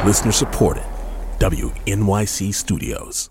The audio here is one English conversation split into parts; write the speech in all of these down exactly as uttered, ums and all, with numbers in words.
Listener supported. W N Y C Studios.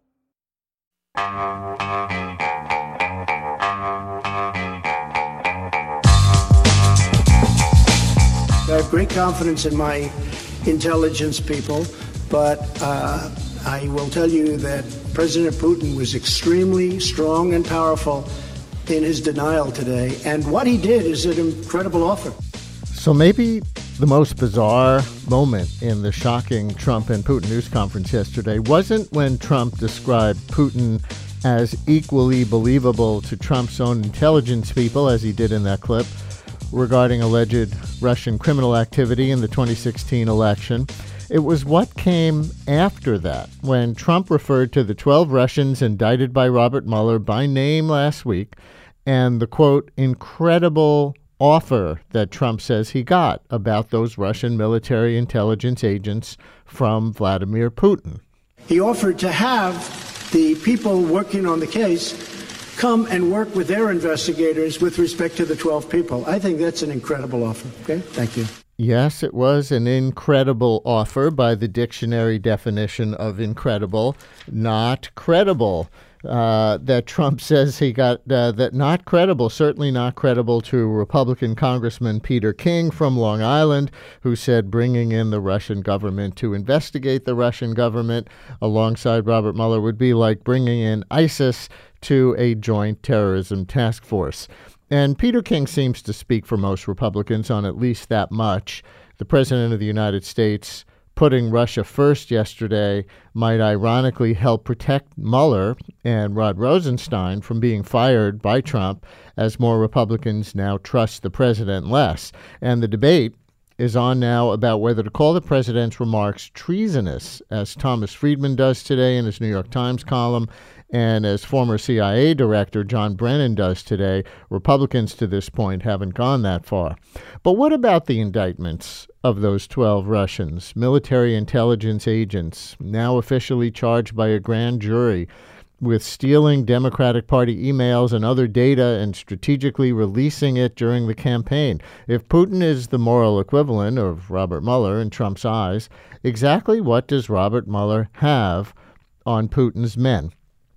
I have great confidence in my intelligence people, but uh, I will tell you that President Putin was extremely strong and powerful in his denial today, and what he did is an incredible offer. So maybe the most bizarre moment in the shocking Trump and Putin news conference yesterday wasn't when Trump described Putin as equally believable to Trump's own intelligence people, as he did in that clip, regarding alleged Russian criminal activity in the twenty sixteen election. It was what came after that, when Trump referred to the twelve Russians indicted by Robert Mueller by name last week, and the, quote, incredible offer that Trump says he got about those Russian military intelligence agents from Vladimir Putin. He offered to have the people working on the case come and work with their investigators with respect to the twelve people. I think that's an incredible offer. Okay, thank you. Yes, it was an incredible offer by the dictionary definition of incredible, not credible. Uh, that Trump says he got, uh, that not credible, certainly not credible to Republican Congressman Peter King from Long Island, who said bringing in the Russian government to investigate the Russian government alongside Robert Mueller would be like bringing in ISIS to a joint terrorism task force. And Peter King seems to speak for most Republicans on at least that much. The President of the United States putting Russia first yesterday might ironically help protect Mueller and Rod Rosenstein from being fired by Trump, as more Republicans now trust the president less. And the debate is on now about whether to call the president's remarks treasonous, as Thomas Friedman does today in his New York Times column, and as former C I A director John Brennan does today. Republicans to this point haven't gone that far. But what about the indictments of those twelve Russians, military intelligence agents, now officially charged by a grand jury with stealing Democratic Party emails and other data and strategically releasing it during the campaign? If Putin is the moral equivalent of Robert Mueller in Trump's eyes, exactly what does Robert Mueller have on Putin's men?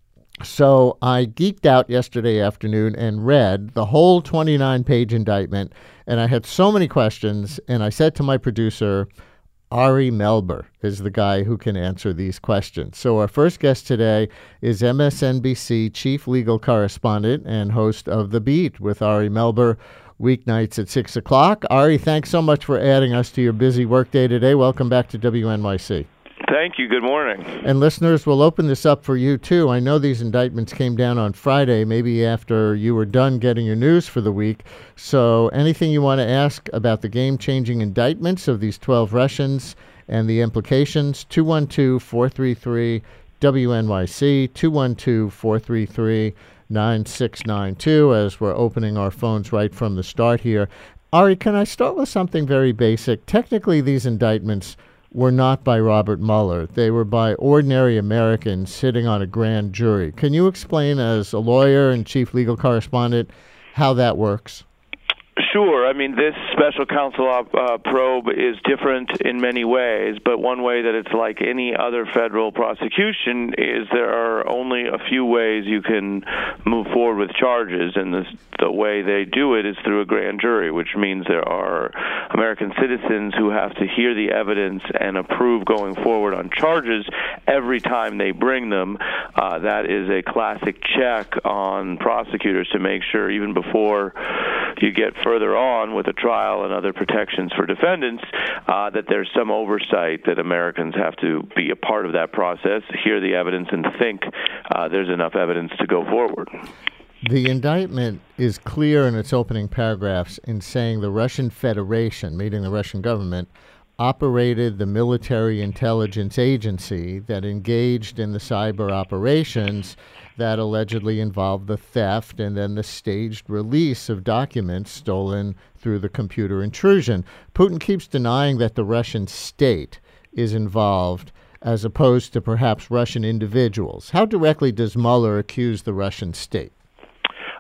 So I geeked out yesterday afternoon and read the whole twenty-nine page indictment, and I had so many questions, and I said to my producer, Ari Melber is the guy who can answer these questions. So our first guest today is M S N B C chief legal correspondent and host of The Beat with Ari Melber, weeknights at six o'clock. Ari, thanks so much for adding us to your busy workday today. Welcome back to W N Y C. Thank you. Good morning. And listeners, we'll open this up for you, too. I know these indictments came down on Friday, maybe after you were done getting your news for the week. So anything you want to ask about the game-changing indictments of these twelve Russians and the implications, two one two, four three three, W N Y C, two one two, four three three, nine six nine two, as we're opening our phones right from the start here. Ari, can I start with something very basic? Technically, these indictments were not by Robert Mueller. They were by ordinary Americans sitting on a grand jury. Can you explain, as a lawyer and chief legal correspondent, how that works? Sure. I mean, this special counsel uh, probe is different in many ways, but one way that it's like any other federal prosecution is there are only a few ways you can move forward with charges, and this, the way they do it is through a grand jury, which means there are American citizens who have to hear the evidence and approve going forward on charges every time they bring them. Uh, that is a classic check on prosecutors to make sure, even before you get further on with a trial and other protections for defendants, uh, that there's some oversight, that Americans have to be a part of that process, hear the evidence, and think uh, there's enough evidence to go forward. The indictment is clear in its opening paragraphs in saying the Russian Federation, meaning the Russian government, operated the military intelligence agency that engaged in the cyber operations that allegedly involved the theft and then the staged release of documents stolen through the computer intrusion. Putin keeps denying that the Russian state is involved, as opposed to perhaps Russian individuals. How directly does Mueller accuse the Russian state?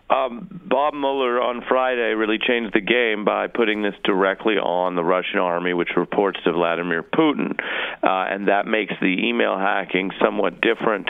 Um, Bob Mueller on Friday really changed the game by putting this directly on the Russian army, which reports to Vladimir Putin, uh, and that makes the email hacking somewhat different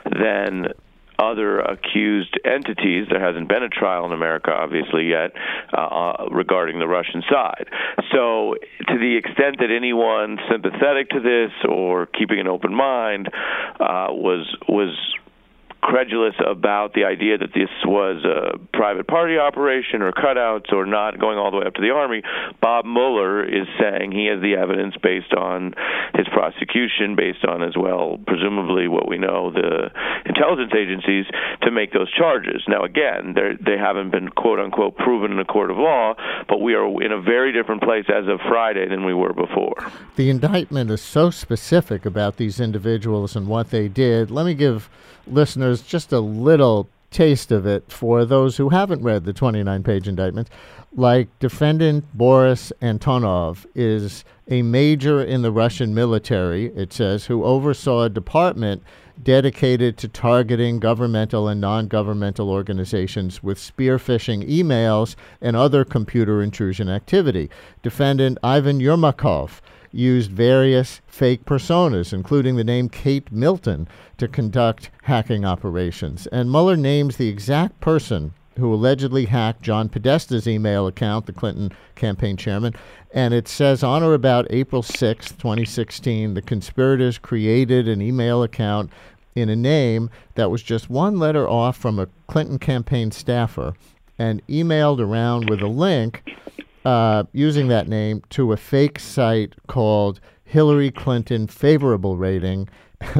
than other accused entities. There hasn't been a trial in America, obviously, yet uh, regarding the Russian side. So to the extent that anyone sympathetic to this or keeping an open mind uh, was was credulous about the idea that this was a private party operation or cutouts or not going all the way up to the Army, Bob Mueller is saying he has the evidence based on his prosecution, based on as well, presumably what we know, the intelligence agencies, to make those charges. Now, again, they haven't been quote-unquote proven in a court of law, but we are in a very different place as of Friday than we were before. The indictment is so specific about these individuals and what they did. Let me give listeners just a little taste of it for those who haven't read the twenty-nine page indictment. Like defendant Boris Antonov is a major in the Russian military, it says, who oversaw a department dedicated to targeting governmental and non-governmental organizations with spear phishing emails and other computer intrusion activity. Defendant Ivan Yermakov used various fake personas, including the name Kate Milton, to conduct hacking operations. And Mueller names the exact person who allegedly hacked John Podesta's email account, the Clinton campaign chairman. And it says on or about April sixth, twenty sixteen, the conspirators created an email account in a name that was just one letter off from a Clinton campaign staffer and emailed around with a link Uh, using that name to a fake site called Hillary Clinton Favorable Rating,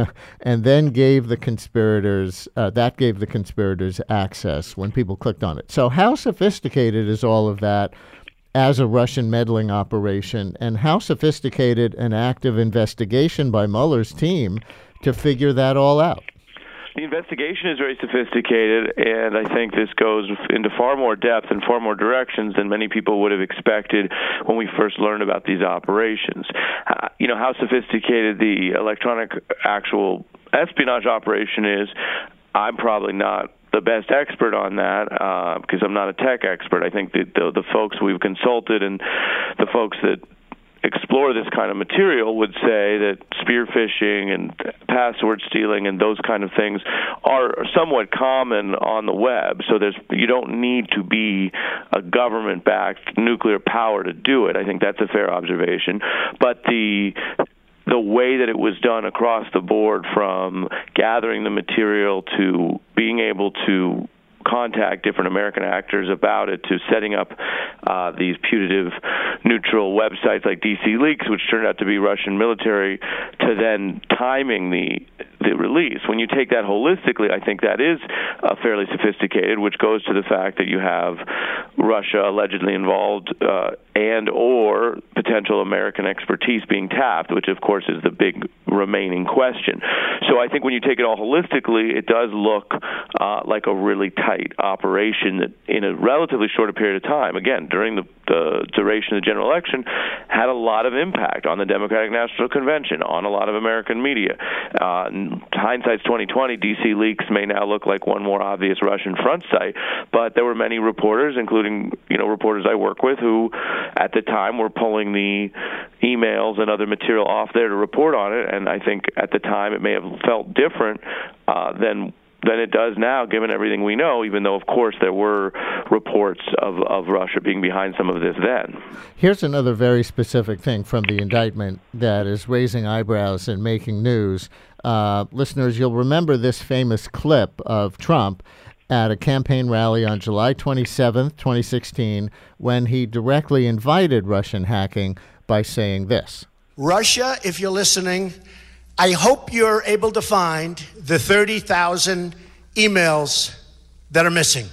and then gave the conspirators, uh, that gave the conspirators access when people clicked on it. So how sophisticated is all of that as a Russian meddling operation, and how sophisticated an active investigation by Mueller's team to figure that all out? The investigation is very sophisticated, and I think this goes into far more depth and far more directions than many people would have expected when we first learned about these operations. Uh, you know, how sophisticated the electronic actual espionage operation is, I'm probably not the best expert on that uh, because I'm not a tech expert. I think that the, the folks we've consulted and the folks that explore this kind of material would say that spear phishing and password stealing and those kind of things are somewhat common on the web. So there's you don't need to be a government-backed nuclear power to do it. I think that's a fair observation. But the the way that it was done across the board, from gathering the material to being able to contact different American actors about it, to setting up uh, these putative neutral websites like D C Leaks, which turned out to be Russian military, to then timing the the release. When you take that holistically, I think that is uh, fairly sophisticated, which goes to the fact that you have Russia allegedly involved uh, and or potential American expertise being tapped, which of course is the big remaining question. So I think when you take it all holistically, it does look uh, like a really tight operation that in a relatively short period of time, again, during the, the duration of the general election, had a lot of impact on the Democratic National Convention, on a lot of American media. Uh, hindsight's twenty twenty, D C Leaks may now look like one more obvious Russian front site, but there were many reporters, including you know reporters I work with, who at the time were pulling the emails and other material off there to report on it, and I think at the time it may have felt different uh, than than it does now, given everything we know, even though, of course, there were reports of, of Russia being behind some of this then. Here's another very specific thing from the indictment that is raising eyebrows and making news. Uh, listeners, you'll remember this famous clip of Trump at a campaign rally on July twenty-seventh, twenty sixteen, when he directly invited Russian hacking by saying this. Russia, if you're listening, I hope you're able to find the thirty thousand emails that are missing.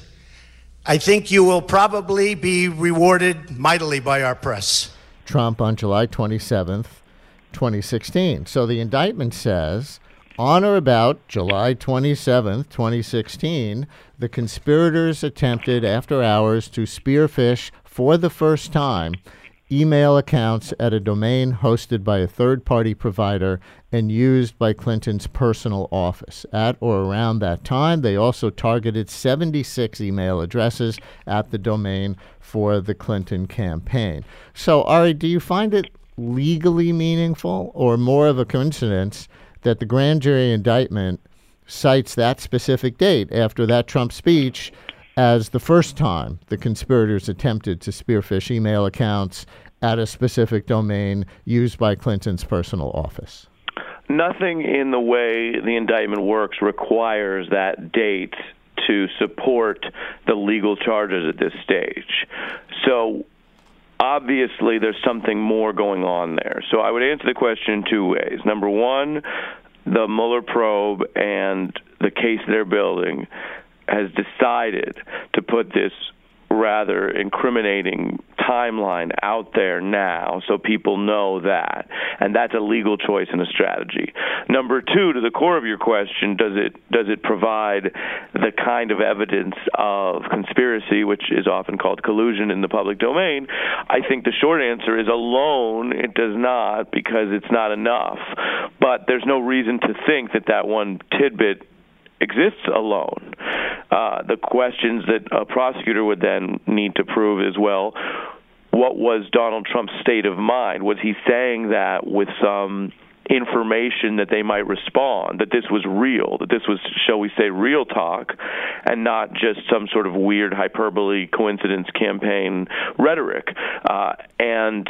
I think you will probably be rewarded mightily by our press. Trump on July twenty-seventh, twenty sixteen. So the indictment says, on or about July twenty-seventh, twenty sixteen, the conspirators attempted after hours to spearfish for the first time email accounts at a domain hosted by a third-party provider and used by Clinton's personal office. At or around that time, they also targeted seventy-six email addresses at the domain for the Clinton campaign. So, Ari, do you find it legally meaningful or more of a coincidence that the grand jury indictment cites that specific date after that Trump speech as the first time the conspirators attempted to spearfish email accounts at a specific domain used by Clinton's personal office? Nothing in the way the indictment works requires that date to support the legal charges at this stage. So obviously there's something more going on there. So I would answer the question in two ways. Number one, the Mueller probe and the case they're building has decided to put this rather incriminating timeline out there now so people know that. And that's a legal choice and a strategy. Number two, to the core of your question, does it does it provide the kind of evidence of conspiracy, which is often called collusion in the public domain? I think the short answer is alone it does not, because it's not enough. But there's no reason to think that that one tidbit exists alone. Uh, the questions that a prosecutor would then need to prove is, well, what was Donald Trump's state of mind? Was he saying that with some information that they might respond, that this was real, that this was, shall we say, real talk, and not just some sort of weird hyperbole, coincidence campaign rhetoric? Uh, and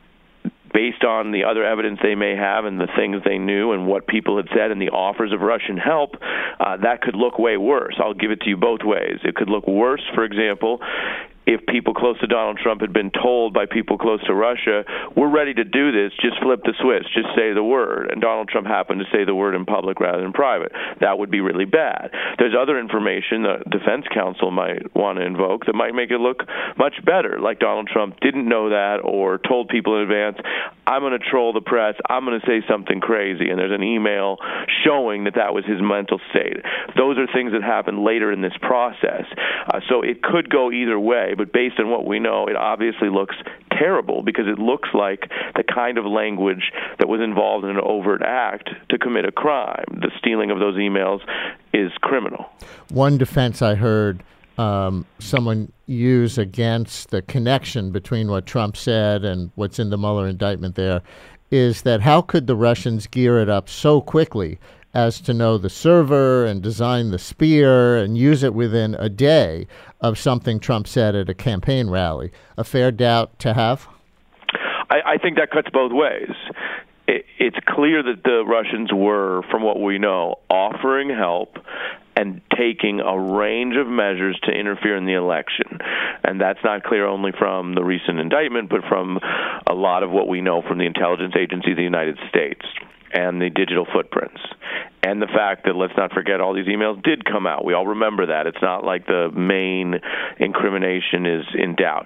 based on the other evidence they may have and the things they knew and what people had said and the offers of Russian help, uh, that could look way worse. I'll give it to you both ways. It could look worse, for example, if people close to Donald Trump had been told by people close to Russia, we're ready to do this, just flip the switch, just say the word, and Donald Trump happened to say the word in public rather than private. That would be really bad. There's other information the defense counsel might want to invoke that might make it look much better, like Donald Trump didn't know that or told people in advance, I'm going to troll the press, I'm going to say something crazy, and there's an email showing that that was his mental state. Those are things that happen later in this process. Uh, so it could go either way. But based on what we know, it obviously looks terrible because it looks like the kind of language that was involved in an overt act to commit a crime. The stealing of those emails is criminal. One defense I heard um, someone use against the connection between what Trump said and what's in the Mueller indictment there is that how could the Russians gear it up so quickly as to know the server and design the spear and use it within a day of something Trump said at a campaign rally? A fair doubt to have? I, I think that cuts both ways. It, it's clear that the Russians were, from what we know, offering help and taking a range of measures to interfere in the election. And that's not clear only from the recent indictment, but from a lot of what we know from the intelligence agency of the United States and the digital footprints. And the fact that, let's not forget, all these emails did come out. We all remember that. It's not like the main incrimination is in doubt.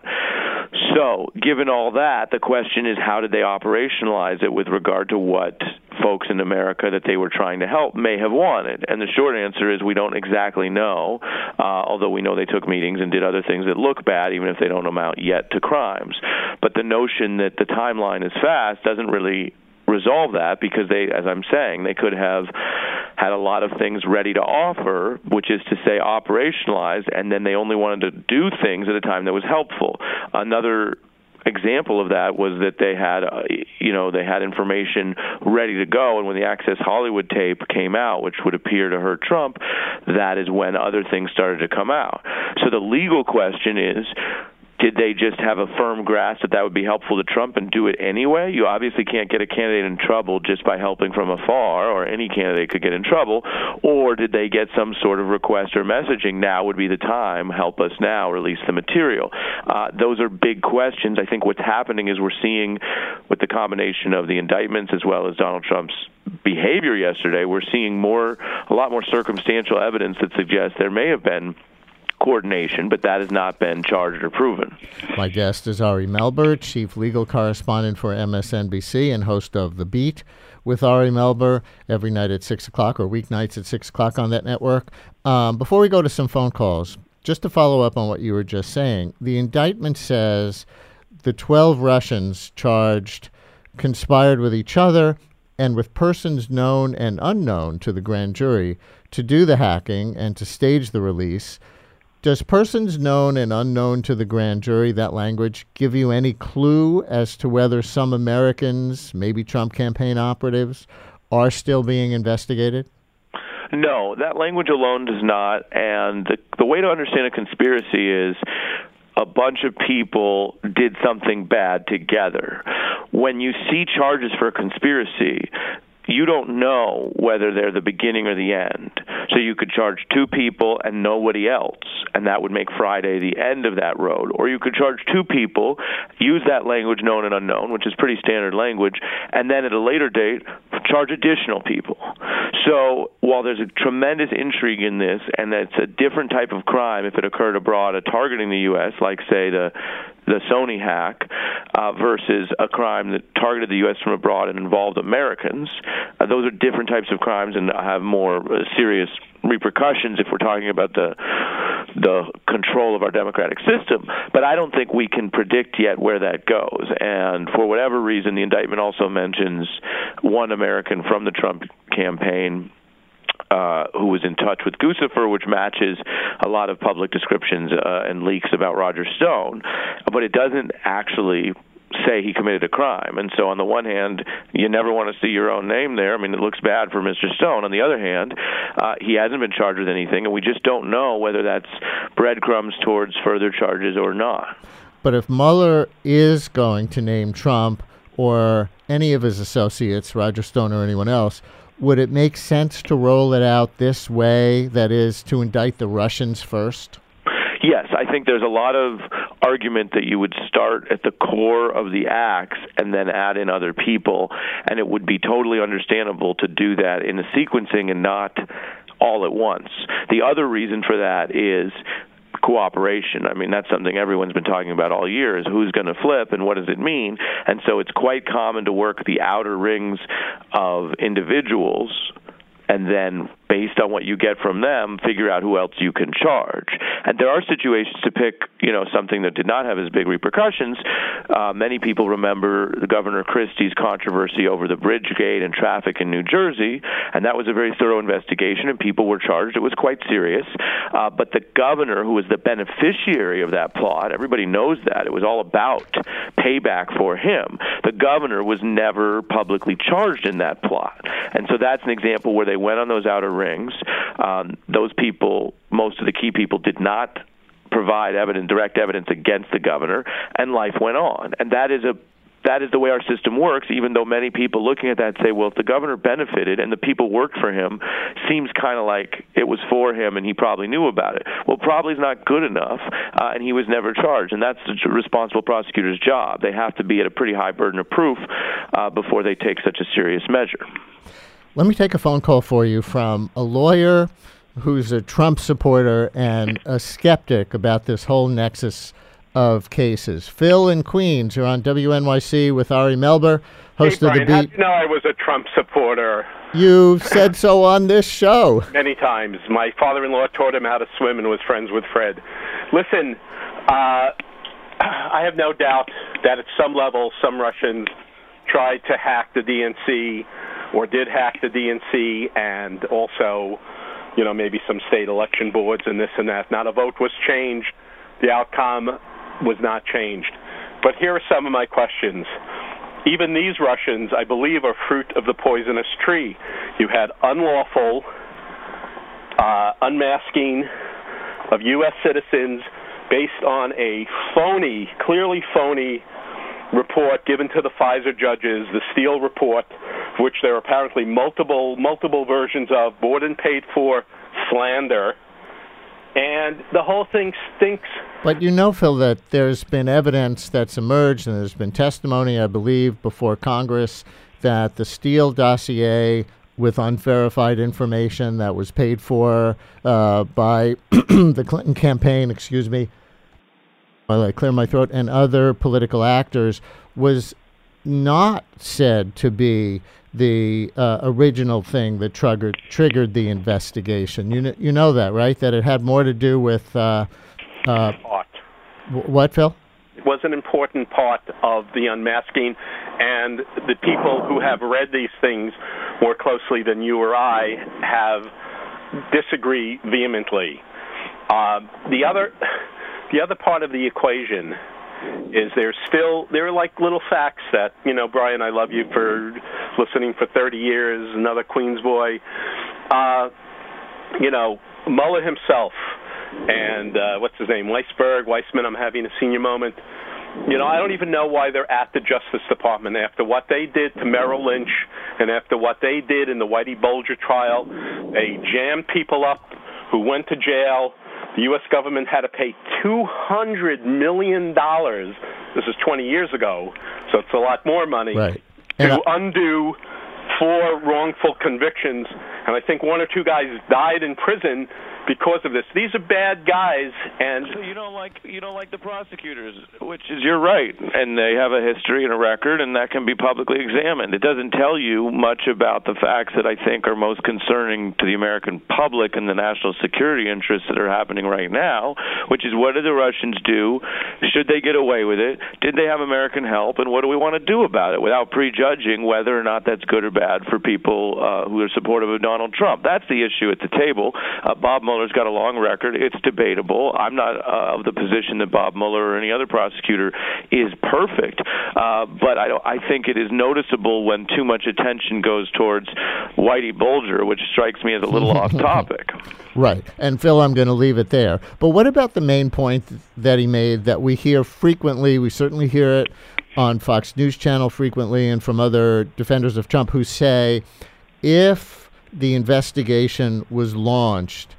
So, given all that, the question is, how did they operationalize it with regard to what folks in America that they were trying to help may have wanted? And the short answer is we don't exactly know, uh, although we know they took meetings and did other things that look bad, even if they don't amount yet to crimes. But the notion that the timeline is fast doesn't really resolve that, because they, as I'm saying, they could have had a lot of things ready to offer, which is to say operationalized, and then they only wanted to do things at a time that was helpful. Another example of that was that they had, uh, you know, they had information ready to go, and when the Access Hollywood tape came out, which would appear to hurt Trump, that is when other things started to come out. So the legal question is, did they just have a firm grasp that that would be helpful to Trump and do it anyway? You obviously can't get a candidate in trouble just by helping from afar, or any candidate could get in trouble. Or did they get some sort of request or messaging, now would be the time, help us now, release the material? Uh, those are big questions. I think what's happening is we're seeing, with the combination of the indictments as well as Donald Trump's behavior yesterday, we're seeing more, a lot more circumstantial evidence that suggests there may have been coordination, but that has not been charged or proven. My guest is Ari Melber, chief legal correspondent for M S N B C and host of The Beat with Ari Melber every night at six o'clock or weeknights at six o'clock on that network. Um, before we go to some phone calls, just to follow up on what you were just saying, the indictment says the twelve Russians charged conspired with each other and with persons known and unknown to the grand jury to do the hacking and to stage the release. Does persons known and unknown to the grand jury, that language, give you any clue as to whether some Americans, maybe Trump campaign operatives, are still being investigated? No, that language alone does not. And the, the way to understand a conspiracy is a bunch of people did something bad together. When you see charges for a conspiracy, you don't know whether they're the beginning or the end. So you could charge two people and nobody else, and that would make Friday the end of that road. Or you could charge two people, use that language known and unknown, which is pretty standard language, and then at a later date, charge additional people. So while there's a tremendous intrigue in this, and that's a different type of crime if it occurred abroad, uh, targeting the U S, like, say, the the Sony hack, uh, versus a crime that targeted the U S from abroad and involved Americans. Uh, those are different types of crimes and have more uh, serious repercussions if we're talking about the the control of our democratic system. But I don't think we can predict yet where that goes. And for whatever reason, the indictment also mentions one American from the Trump campaign Uh, who was in touch with Guccifer, which matches a lot of public descriptions uh, and leaks about Roger Stone, but it doesn't actually say he committed a crime. And so on the one hand, you never want to see your own name there. I mean, it looks bad for Mister Stone. On the other hand, uh, he hasn't been charged with anything, and we just don't know whether that's breadcrumbs towards further charges or not. But if Mueller is going to name Trump or any of his associates, Roger Stone or anyone else, would it make sense to roll it out this way, that is, to indict the Russians first? Yes, I think there's a lot of argument that you would start at the core of the acts and then add in other people, and it would be totally understandable to do that in a sequencing and not all at once. The other reason for that is cooperation. I mean, that's something everyone's been talking about all year, is who's going to flip and what does it mean. And so it's quite common to work the outer rings of individuals and then, based on what you get from them, figure out who else you can charge. And there are situations to pick, you know, something that did not have as big repercussions. Uh, many people remember the Governor Christie's controversy over the Bridgegate and traffic in New Jersey, and that was a very thorough investigation, and people were charged. It was quite serious. Uh, but the governor, who was the beneficiary of that plot, everybody knows that. It was all about payback for him. The governor was never publicly charged in that plot. And so that's an example where they went on those outer rings. Um, those people, most of the key people, did not provide evidence, direct evidence against the governor, and life went on. And that is a that is the way our system works, even though many people looking at that say, well, if the governor benefited and the people worked for him, seems kind of like it was for him and he probably knew about it. Well, probably is not good enough, uh, and he was never charged, and that's the responsible prosecutor's job. They have to be at a pretty high burden of proof uh, before they take such a serious measure. Let me take a phone call for you from a lawyer who's a Trump supporter and a skeptic about this whole nexus of cases. Phil in Queens, you're on W N Y C with Ari Melber, host hey, of Brian, The Beat. How do you know I was a Trump supporter? You've said so on this show. Many times. My father-in-law taught him how to swim and was friends with Fred. Listen, uh, I have no doubt that at some level some Russians tried to hack the D N C or did hack the D N C, and also, you know, maybe some state election boards and this and that. Now, the vote was changed. The outcome was not changed. But here are some of my questions. Even these Russians, I believe, are fruit of the poisonous tree. You had unlawful uh, unmasking of U S citizens based on a phony, clearly phony report given to the Pfizer judges, the Steele report, which there are apparently multiple multiple versions of, bought and paid for slander, and the whole thing stinks. But you know, Phil, that there's been evidence that's emerged, and there's been testimony, I believe, before Congress, that the Steele dossier with unverified information that was paid for uh, by the Clinton campaign, excuse me, while I clear my throat, and other political actors, was not said to be the uh, original thing that triggered triggered the investigation. You know, you know that, right? That it had more to do with uh, uh, What? w- what, Phil? It was an important part of the unmasking, and the people who have read these things more closely than you or I have disagree vehemently. Uh, the other, the other part of the equation is there's still, there are like little facts that, you know, Brian, I love you for listening for thirty years, another Queens boy. Uh, you know, Mueller himself and, uh, what's his name, Weisberg, Weissman, I'm having a senior moment. You know, I don't even know why they're at the Justice Department after what they did to Merrill Lynch and after what they did in the Whitey Bulger trial. They jammed people up who went to jail. The U S government had to pay two hundred million dollars. This is twenty years ago, so it's a lot more money, right. to I- undo four wrongful convictions. And I think one or two guys died in prison because of this. These are bad guys, and so you don't like you don't like the prosecutors, which is you're right, and they have a history and a record, and that can be publicly examined. It doesn't tell you much about the facts that I think are most concerning to the American public and the national security interests that are happening right now, which is what did the Russians do? Should they get away with it? Did they have American help? And what do we want to do about it without prejudging whether or not that's good or bad for people uh, who are supportive of Donald Trump? That's the issue at the table. Uh, Bob Mueller Mueller's got a long record. It's debatable. I'm not uh, of the position that Bob Mueller or any other prosecutor is perfect, uh, but I, don't, I think it is noticeable when too much attention goes towards Whitey Bulger, which strikes me as a little off topic. Right. And, Phil, I'm going to leave it there. But what about the main point that he made that we hear frequently? We certainly hear it on Fox News Channel frequently and from other defenders of Trump who say if the investigation was launched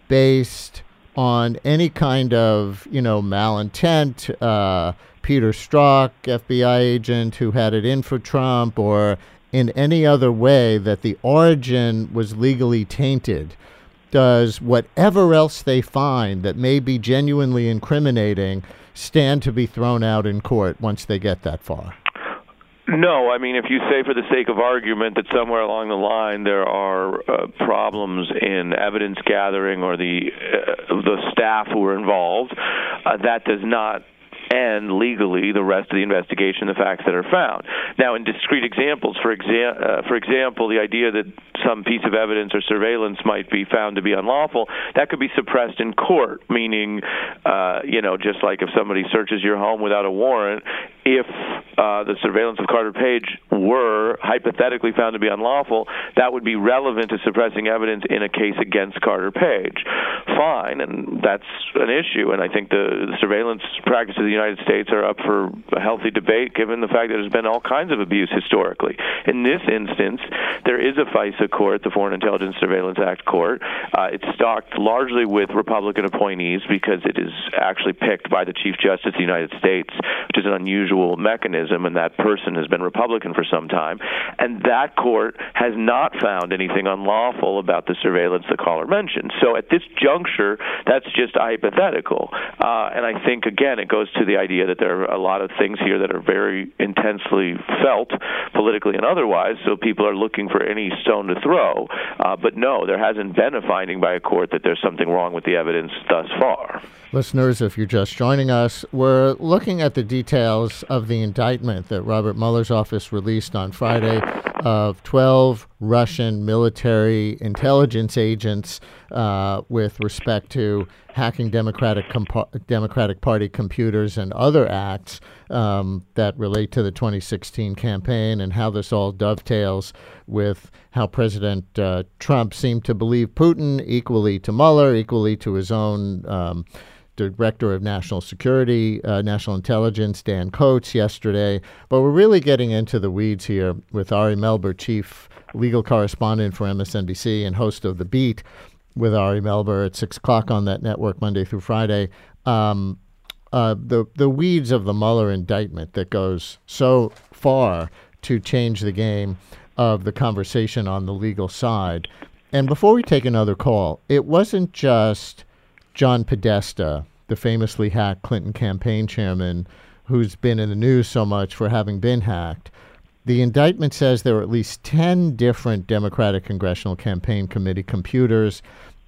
based on any kind of, you know, malintent, uh, Peter Strzok, F B I agent who had it in for Trump, or in any other way that the origin was legally tainted, does whatever else they find that may be genuinely incriminating stand to be thrown out in court once they get that far? No, I mean, if you say for the sake of argument that somewhere along the line there are uh, problems in evidence gathering or the uh, the staff who are involved, uh, that does not end legally the rest of the investigation, the facts that are found. Now, in discrete examples, for, exa- uh, for example, the idea that some piece of evidence or surveillance might be found to be unlawful, that could be suppressed in court, meaning, uh, you know, just like if somebody searches your home without a warrant, if uh, the surveillance of Carter Page were hypothetically found to be unlawful, that would be relevant to suppressing evidence in a case against Carter Page. Fine, and that's an issue, and I think the, the surveillance practices of the United States are up for a healthy debate given the fact that there's been all kinds of abuse historically. In this instance, there is a FISA court, the Foreign Intelligence Surveillance Act court. Uh, it's stocked largely with Republican appointees because it is actually picked by the Chief Justice of the United States, which is an unusual mechanism, and that person has been Republican for some time. And that court has not found anything unlawful about the surveillance the caller mentioned. So at this juncture, that's just hypothetical. Uh, and I think, again, it goes to the idea that there are a lot of things here that are very intensely felt, politically and otherwise, so people are looking for any stone to throw. Uh, but no, there hasn't been a finding by a court that there's something wrong with the evidence thus far. Listeners, if you're just joining us, we're looking at the details of the indictment that Robert Mueller's office released on Friday of twelve Russian military intelligence agents uh, with respect to hacking Democratic compo- Democratic Party computers and other acts um, that relate to the twenty sixteen campaign, and how this all dovetails with how President uh, Trump seemed to believe Putin equally to Mueller, equally to his own um, Director of National Security, uh, National Intelligence, Dan Coats, yesterday. But we're really getting into the weeds here with Ari Melber, Chief Legal Correspondent for M S N B C and host of The Beat with Ari Melber at six o'clock on that network Monday through Friday. Um, uh, the, the weeds of the Mueller indictment that goes so far to change the game of the conversation on the legal side. And before we take another call, it wasn't just John Podesta, the famously hacked Clinton campaign chairman, who's been in the news so much for having been hacked. The indictment says there were at least ten different Democratic Congressional Campaign Committee computers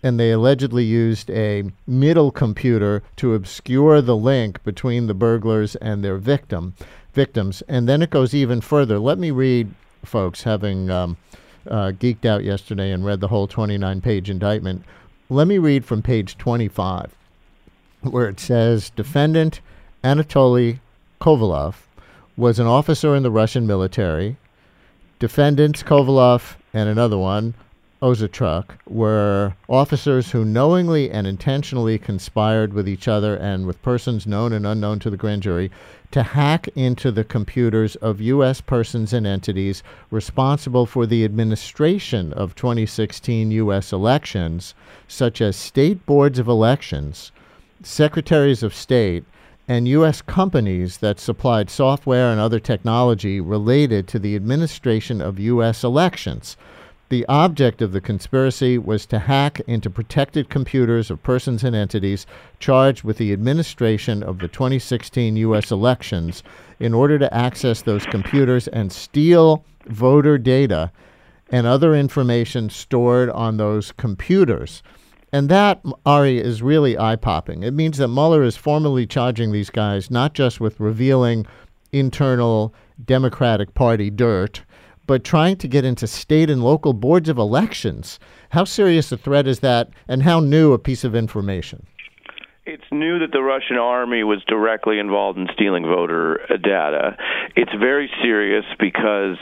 and they allegedly used a middle computer to obscure the link between the burglars and their victim victims. And then it goes even further. Let me read, folks, having um, uh, geeked out yesterday and read the whole twenty-nine page indictment. Let me read from page twenty-five, where it says, defendant Anatoly Kovalov was an officer in the Russian military. Defendants Kovalov and another one, Ozatruk, were officers who knowingly and intentionally conspired with each other and with persons known and unknown to the grand jury to hack into the computers of U S persons and entities responsible for the administration of twenty sixteen U S elections, such as state boards of elections, secretaries of state, and U S companies that supplied software and other technology related to the administration of U S elections. The object of the conspiracy was to hack into protected computers of persons and entities charged with the administration of the twenty sixteen U S elections in order to access those computers and steal voter data and other information stored on those computers. And that, Ari, is really eye-popping. It means that Mueller is formally charging these guys not just with revealing internal Democratic Party dirt, but trying to get into state and local boards of elections. How serious a threat is that, and how new a piece of information? It's new that the Russian army was directly involved in stealing voter data. It's very serious because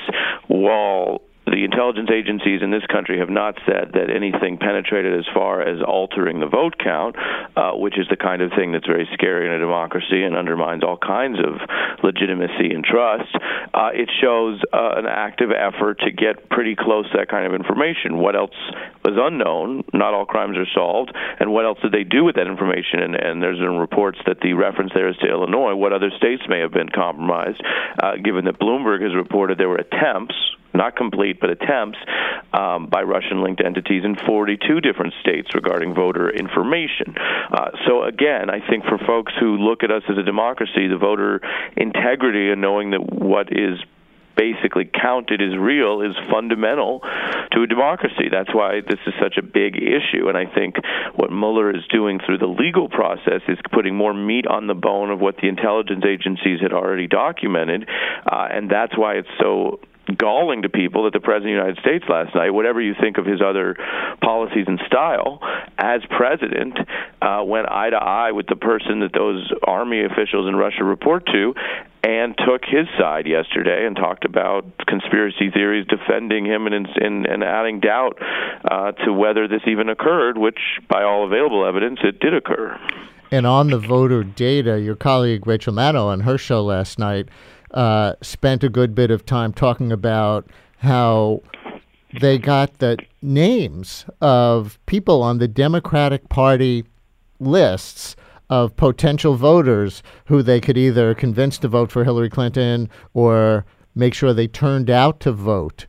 while the intelligence agencies in this country have not said that anything penetrated as far as altering the vote count, uh, which is the kind of thing that's very scary in a democracy and undermines all kinds of legitimacy and trust. Uh, it shows uh, an active effort to get pretty close to that kind of information. What else was unknown? Not all crimes are solved. And what else did they do with that information? And, and there's been reports that the reference there is to Illinois. What other states may have been compromised, uh, given that Bloomberg has reported there were attempts, not complete, but attempts um, by Russian-linked entities in forty-two different states regarding voter information. Uh, so again, I think for folks who look at us as a democracy, the voter integrity and knowing that what is basically counted is real is fundamental to a democracy. That's why this is such a big issue. And I think what Mueller is doing through the legal process is putting more meat on the bone of what the intelligence agencies had already documented. Uh, and that's why it's so galling to people that the President of the United States last night, whatever you think of his other policies and style, as president, uh, went eye to eye with the person that those army officials in Russia report to and took his side yesterday and talked about conspiracy theories, defending him and, and, and adding doubt uh, to whether this even occurred, which, by all available evidence, it did occur. And on the voter data, your colleague Rachel Maddow on her show last night Uh, spent a good bit of time talking about how they got the names of people on the Democratic Party lists of potential voters who they could either convince to vote for Hillary Clinton or make sure they turned out to vote.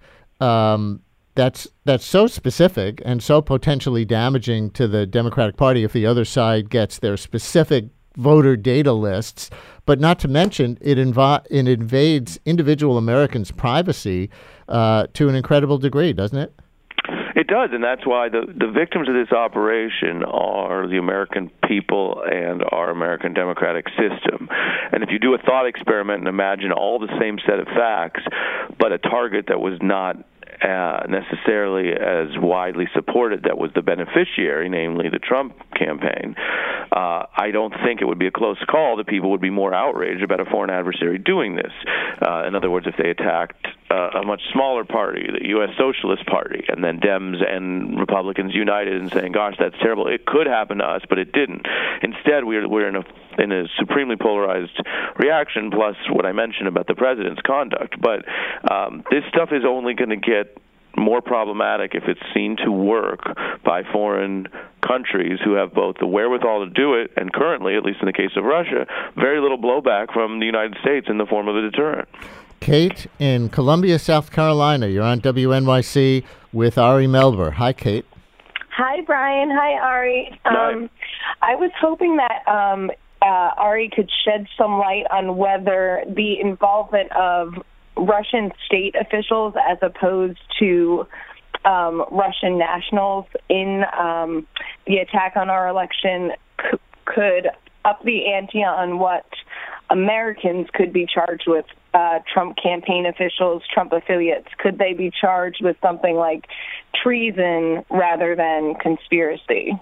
Um, that's that's so specific and so potentially damaging to the Democratic Party if the other side gets their specific voter data lists, but not to mention it, inv- it invades individual Americans' privacy uh, to an incredible degree, doesn't it? It does, and that's why the, the victims of this operation are the American people and our American democratic system. And if you do a thought experiment and imagine all the same set of facts, but a target that was not Uh, necessarily as widely supported that was the beneficiary, namely the Trump campaign, uh, I don't think it would be a close call that people would be more outraged about a foreign adversary doing this. Uh, in other words, if they attacked uh, a much smaller party, the U S Socialist Party, and then Dems and Republicans united in saying, gosh, that's terrible. It could happen to us, but it didn't. Instead, we're, we're in a in a supremely polarized reaction, plus what I mentioned about the president's conduct. But um, this stuff is only going to get more problematic if it's seen to work by foreign countries who have both the wherewithal to do it and currently, at least in the case of Russia, very little blowback from the United States in the form of a deterrent. Kate in Columbia, South Carolina. You're on W N Y C with Ari Melber. Hi, Kate. Hi, Brian. Hi, Ari. Um, I was hoping that um, uh, Ari could shed some light on whether the involvement of Russian state officials as opposed to um, Russian nationals in um, the attack on our election c- could up the ante on what Americans could be charged with. Uh, Trump campaign officials, Trump affiliates, could they be charged with something like treason rather than conspiracy?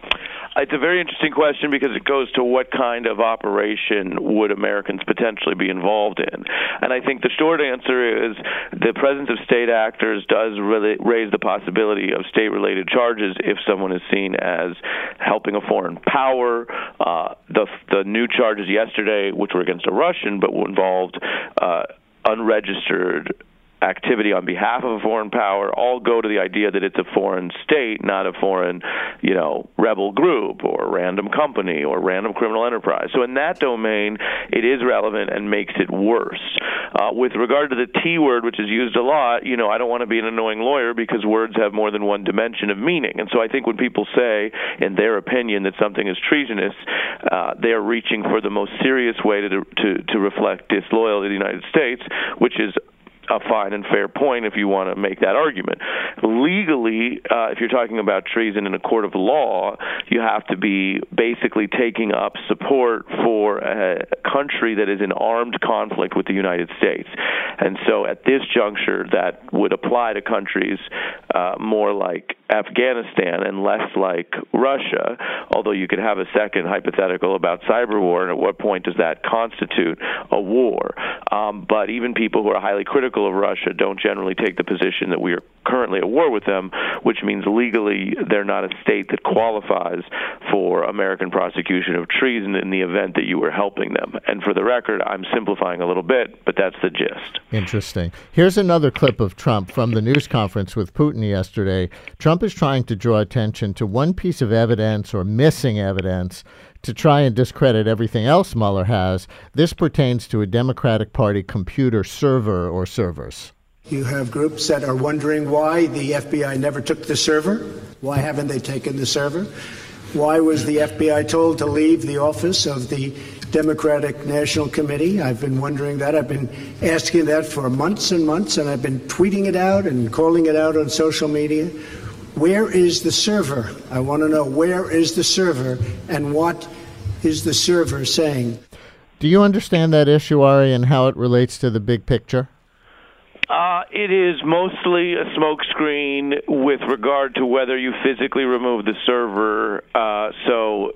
It's a very interesting question because it goes to what kind of operation would Americans potentially be involved in. And I think the short answer is the presence of state actors does really raise the possibility of state-related charges if someone is seen as helping a foreign power. Uh, the, the new charges yesterday, which were against a Russian but involved uh, unregistered activity on behalf of a foreign power, all go to the idea that it's a foreign state, not a foreign, you know, rebel group or random company or random criminal enterprise. So in that domain, it is relevant and makes it worse. Uh, with regard to the T word, which is used a lot, you know, I don't want to be an annoying lawyer because words have more than one dimension of meaning. And so I think when people say, in their opinion, that something is treasonous, uh, they are reaching for the most serious way to, to, to reflect disloyalty to the United States, which is a fine and fair point if you want to make that argument. Legally, uh, if you're talking about treason in a court of law, you have to be basically taking up support for a country that is in armed conflict with the United States. And so at this juncture, that would apply to countries uh, more like Afghanistan and less like Russia, although you could have a second hypothetical about cyber war, and at what point does that constitute a war? Um, but even people who are highly critical of Russia don't generally take the position that we are currently at war with them, which means legally they're not a state that qualifies for American prosecution of treason in the event that you were helping them. And for the record, I'm simplifying a little bit, but that's the gist. Interesting. Here's another clip of Trump from the news conference with Putin yesterday. Trump is trying to draw attention to one piece of evidence or missing evidence to try and discredit everything else Mueller has. This pertains to a Democratic Party computer server or servers. You have groups that are wondering why the F B I never took the server. Why haven't they taken the server? Why was the F B I told to leave the office of the Democratic National Committee? I've been wondering that. I've been asking that for months and months, and I've been tweeting it out and calling it out on social media. Where is the server? I want to know, where is the server, and what is the server saying? Do you understand that issue, Ari, and how it relates to the big picture? Uh, it is mostly a smokescreen with regard to whether you physically remove the server. Uh, so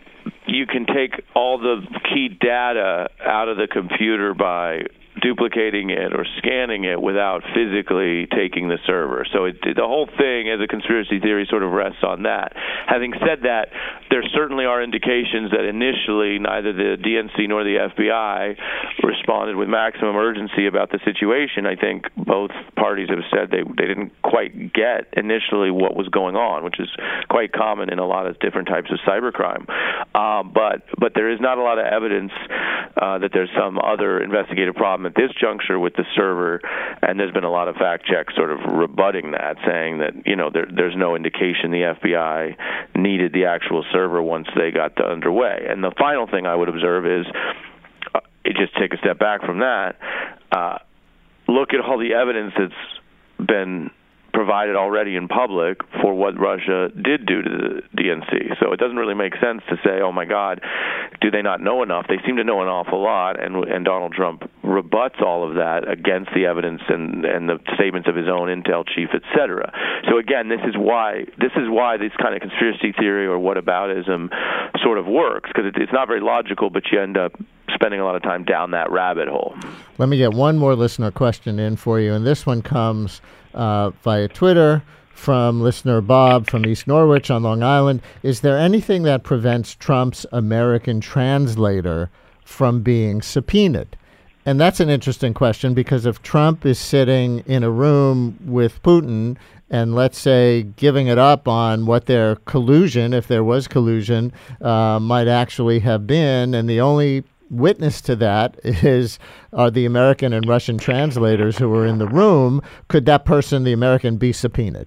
you can take all the key data out of the computer by duplicating it or scanning it without physically taking the server. So it, the whole thing as a conspiracy theory sort of rests on that. Having said that, there certainly are indications that initially neither the D N C nor the F B I responded with maximum urgency about the situation. I think both parties have said they, they didn't quite get initially what was going on, which is quite common in a lot of different types of cybercrime. Uh, but, but there is not a lot of evidence uh, that there's some other investigative problem at this juncture with the server, and there's been a lot of fact checks sort of rebutting that, saying that, you know, there, there's no indication the F B I needed the actual server once they got underway. And the final thing I would observe is, uh, just take a step back from that, uh, look at all the evidence that's been provided already in public for what Russia did do to the D N C. So it doesn't really make sense to say, oh my God, do they not know enough? They seem to know an awful lot, and and Donald Trump rebuts all of that against the evidence and, and the statements of his own intel chief, et cetera. So again, this is why this is why this kind of conspiracy theory or whataboutism sort of works, because it, it's not very logical, but you end up spending a lot of time down that rabbit hole. Let me get one more listener question in for you, and this one comes uh, via Twitter from listener Bob from East Norwich on Long Island. Is there anything that prevents Trump's American translator from being subpoenaed? And that's an interesting question, because if Trump is sitting in a room with Putin and, let's say, giving it up on what their collusion, if there was collusion, uh, might actually have been, and the only witness to that is are the American and Russian translators who were in the room, could that person, the American, be subpoenaed?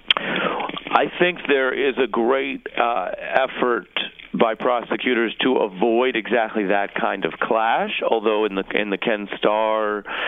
I think there is a great uh, effort by prosecutors to avoid exactly that kind of clash, although in the in the Ken Starr uh,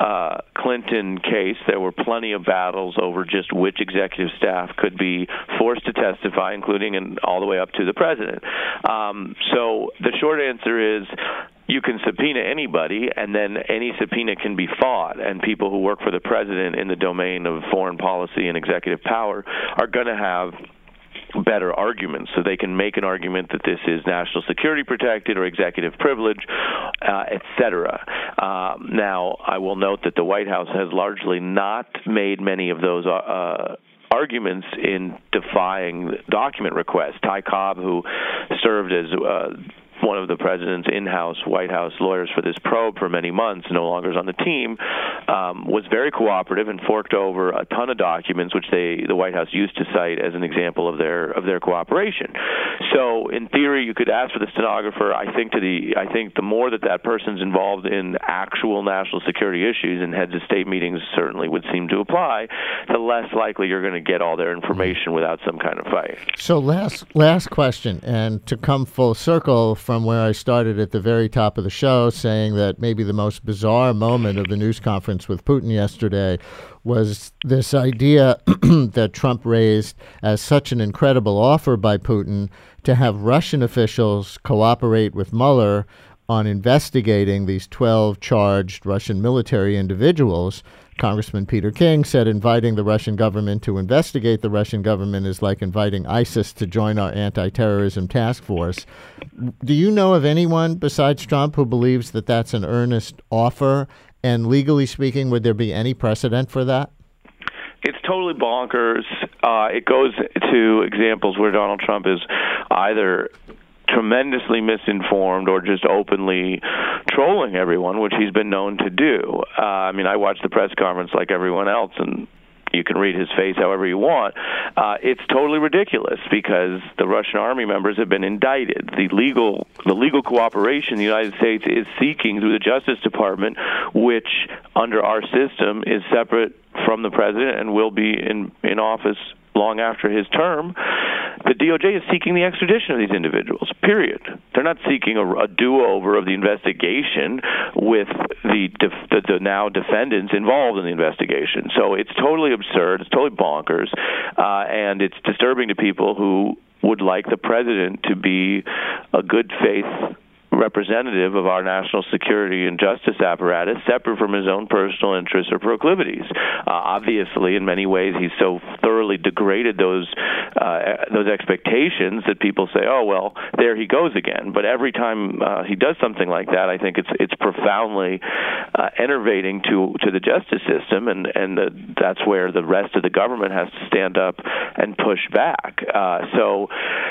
uh, Clinton case, there were plenty of battles over just which executive staff could be forced to testify, including and all the way up to the president. Um, so the short answer is, you can subpoena anybody, and then any subpoena can be fought, and people who work for the president in the domain of foreign policy and executive power are going to have better arguments, so they can make an argument that this is national security protected or executive privilege, uh, et cetera. Um, now, I will note that the White House has largely not made many of those uh, arguments in defying document requests. Ty Cobb, who served as uh, one of the president's in-house White House lawyers for this probe for many months, no longer is on the team, um, was very cooperative and forked over a ton of documents, which they, the White House used to cite as an example of their of their cooperation. So, in theory, you could ask for the stenographer. I think to the I think the more that that person's involved in actual national security issues, and heads of state meetings certainly would seem to apply, the less likely you're going to get all their information without some kind of fight. So, last last question, and to come full circle from where I started at the very top of the show, saying that maybe the most bizarre moment of the news conference with Putin yesterday was this idea that Trump raised as such an incredible offer by Putin to have Russian officials cooperate with Mueller on investigating these twelve charged Russian military individuals. Congressman Peter King said inviting the Russian government to investigate the Russian government is like inviting ISIS to join our anti-terrorism task force. Do you know of anyone besides Trump who believes that that's an earnest offer? And legally speaking, would there be any precedent for that? It's totally bonkers. Uh, it goes to examples where Donald Trump is either tremendously misinformed or just openly trolling everyone, which he's been known to do. Uh, I mean, I watched the press conference like everyone else, and you can read his face however you want. Uh, it's totally ridiculous because the Russian army members have been indicted. The legal the legal cooperation the United States is seeking through the Justice Department, which under our system is separate from the president and will be in, in office long after his term. The D O J is seeking the extradition of these individuals, period. They're not seeking a, a do-over of the investigation with the, def, the, the now defendants involved in the investigation. So it's totally absurd, it's totally bonkers, uh, and it's disturbing to people who would like the president to be a good faith representative of our national security and justice apparatus, separate from his own personal interests or proclivities. Uh, obviously, in many ways, he's so thoroughly degraded those uh, those expectations that people say, "Oh, well, there he goes again." But every time uh, he does something like that, I think it's it's profoundly uh, enervating to to the justice system, and and the, that's where the rest of the government has to stand up and push back. Uh, so.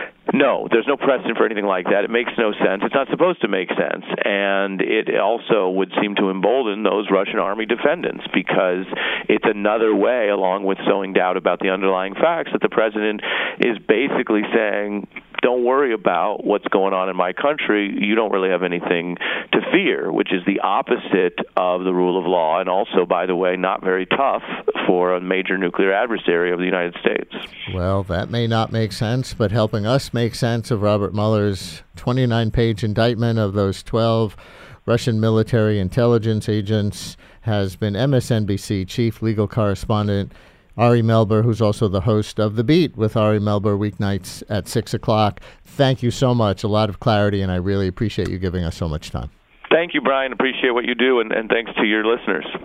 No, there's no precedent for anything like that. It makes no sense. It's not supposed to make sense. And it also would seem to embolden those Russian army defendants because it's another way, along with sowing doubt about the underlying facts, that the president is basically saying, don't worry about what's going on in my country. You don't really have anything to fear, which is the opposite of the rule of law, and also, by the way, not very tough for a major nuclear adversary of the United States. Well, that may not make sense, but helping us make sense of Robert Mueller's twenty-nine page indictment of those twelve Russian military intelligence agents has been M S N B C chief legal correspondent Ari Melber, who's also the host of The Beat with Ari Melber weeknights at six o'clock. Thank you so much. A lot of clarity, and I really appreciate you giving us so much time. Thank you, Brian. Appreciate what you do, and, and thanks to your listeners.